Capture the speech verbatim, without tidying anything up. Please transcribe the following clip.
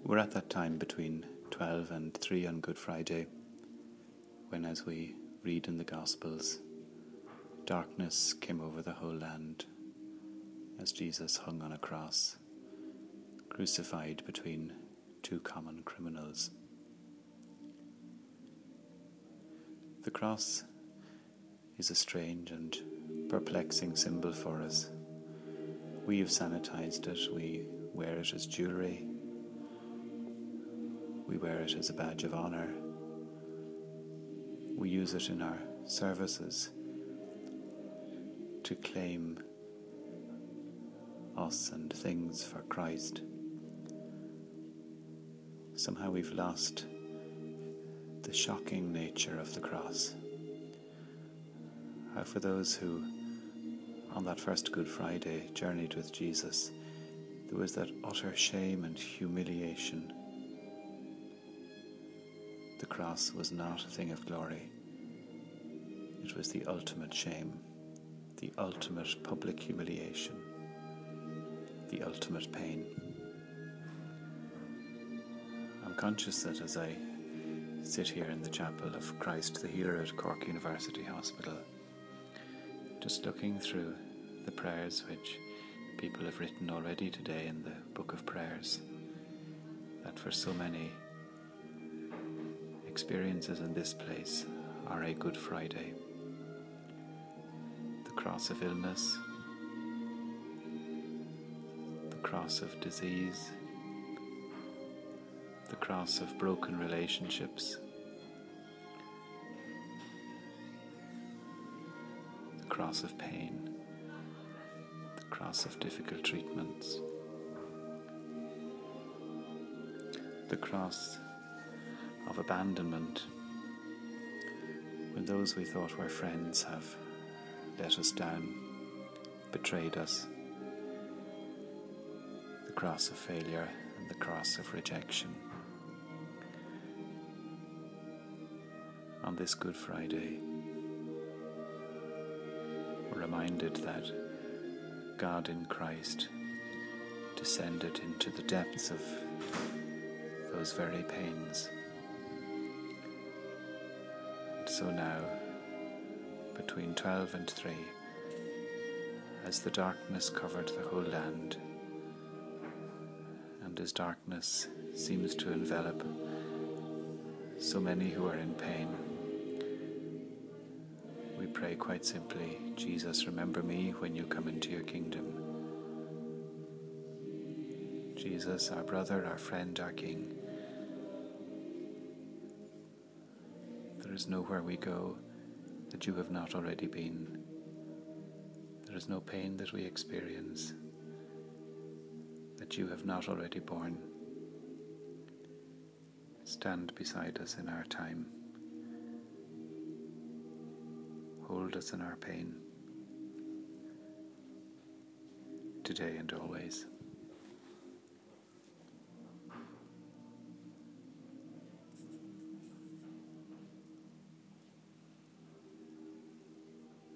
We're at that time between twelve and three on Good Friday, when, as we read in the Gospels, darkness came over the whole land as Jesus hung on a cross, crucified between two common criminals. The cross is a strange and perplexing symbol for us. We have sanitized it, we wear it as jewellery, we wear it as a badge of honour, we use it in our services to claim us and things for Christ. Somehow we've lost the shocking nature of the cross. How for those who, on that first Good Friday, journeyed with Jesus, there was that utter shame and humiliation. The cross was not a thing of glory. It was the ultimate shame, the ultimate public humiliation, the ultimate pain. I'm conscious that as I sit here in the chapel of Christ the Healer at Cork University Hospital, just looking through the prayers which people have written already today in the Book of Prayers, that for so many, experiences in this place are a Good Friday. The cross of illness, the cross of disease, the cross of broken relationships, the cross of pain, the cross of difficult treatments, the cross of abandonment, when those we thought were friends have let us down, betrayed us, the cross of failure and the cross of rejection. On this Good Friday, we're reminded that God in Christ descended into the depths of those very pains. And so now, between twelve and three, as the darkness covered the whole land, and as darkness seems to envelop so many who are in pain, we pray quite simply, Jesus, remember me when you come into your kingdom. Jesus, our brother, our friend, our King, there is nowhere we go that you have not already been. There is no pain that we experience that you have not already borne. Stand beside us in our time. Hold us in our pain, today and always.